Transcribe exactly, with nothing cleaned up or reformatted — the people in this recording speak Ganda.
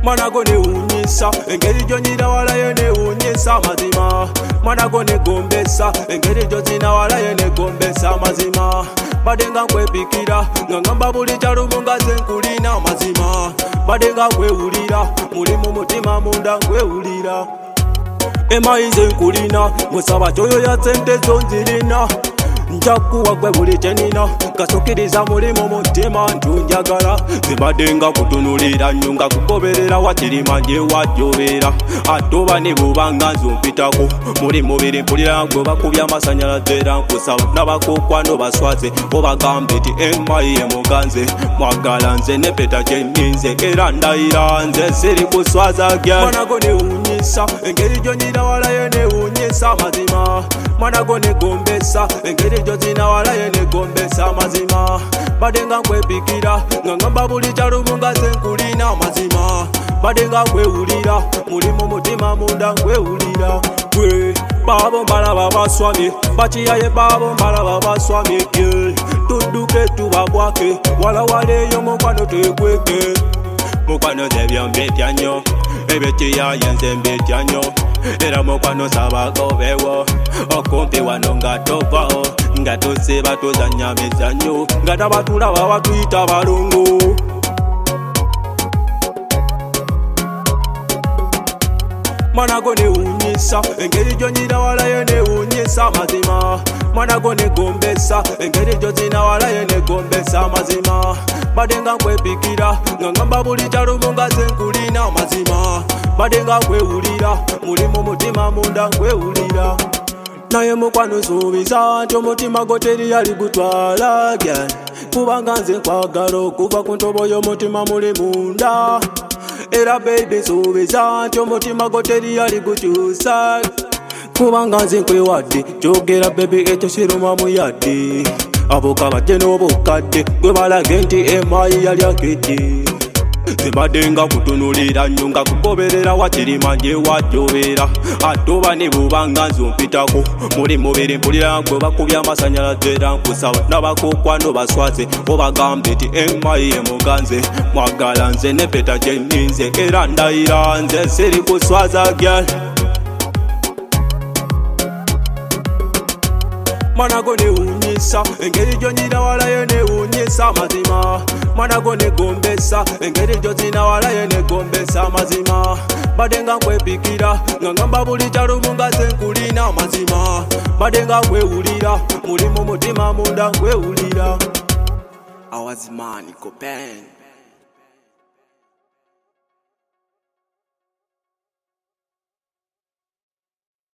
Mwana go newunyisa engeri gyonyira walayo newunyisa mazima. Mwana go negombesa engeri gyozina walayo negombesa mazima. Badde nga nkwepikira nga ngamba buli kyalumu nga ze nkulina mazima. Badde nga nkwewulira muli mu mutima munda nkwewulira. Emayize nkulina musaba kyoyo ya sente zo nzirina. Njakuwa gwe buli kyenina kasukiriza muli mu mutima ntunjagala. Zibadde nga kutunulira nnyo nga kugoberera wakirima gye wajjobeera. Ate oba ne bw'obanga nzumpitako muli mubiri mpulira gwe bakubya amasanyalaze era nkusaba n'abakokwano baswaze obagambe ti emayi ye muganze. Mwagala nze ne peta kye nninze era ndayira nze siri kuswaza gya. Mwana go newunyisa engeri gyonyira walayo newunyisa mazima. Mwana go negombesa engeri gyozina walayo negombesa mazima. Badde nga nkwepikira nga ngamba buli kyalumu nga ze nkulina mazima. Badde nga nkwewulira muli mu mutima munda nkwewulira. Gwe babo mbalaba baswamye bakiyaye babo mbalaba baswamye gye. Tudduke tubabwake wala waleeyo mukwano tegweke. Mukwano zebyo mbetya nnyo ebyekiyaye nze mbetya nnyo. Era mukwano sabagobewo okumpi wano nga tovao nga tusiba tuzanya mizanyo nga tabatulaba batuyita balungu. Mwana go newunyisa engeri gyonyira walayo newunyisa mazima. Mwana go negombesa engeri gyozina walayo negombesa mazima. Badde nga nkwepikira nga ngamba buli kyalumu nga ze nkulina mazima. Badde nga nkwewulira muli mu mutima munda nkwewulira. Naye mukwano suubiza nti omutima go teri yali gutwala gyal. Kubanga nze nkwagala okuva ku ntobo y'omutima muli munda. Era baby suubiza nti omutima go teri yali gukyusa. Kubanga nze nkwewadde kyogera baby ekyo kiruma mu yadde. Aboka bajje n'obukadde gwe balage nti emayi yali akedde. Zibadde nga kutunulira nnyo nga kugoberera wakirima gye wajjobeera. Ate oba ne bw'obanga nzumpitako muli mubiri mpulira gwe bakubya amasanyalaze era nkusaba n'abakokwano baswaze obagambe ti emayi ye muganze. Mwagala nze ne peta kye nninze era ndayira nze siri kuswaza gyal. Mwana go newunyisa engeri gyonyira walayo newunyisa mazima. Mwana go negombesa engeri gyozina walayo negombesa mazima. Badde nga nkwepikira nga ngamba buli kyalumu nga ze nkulina mazima. Badde nga nkwewulira muli mu mutima munda nkwewulira. Awazimani Copain.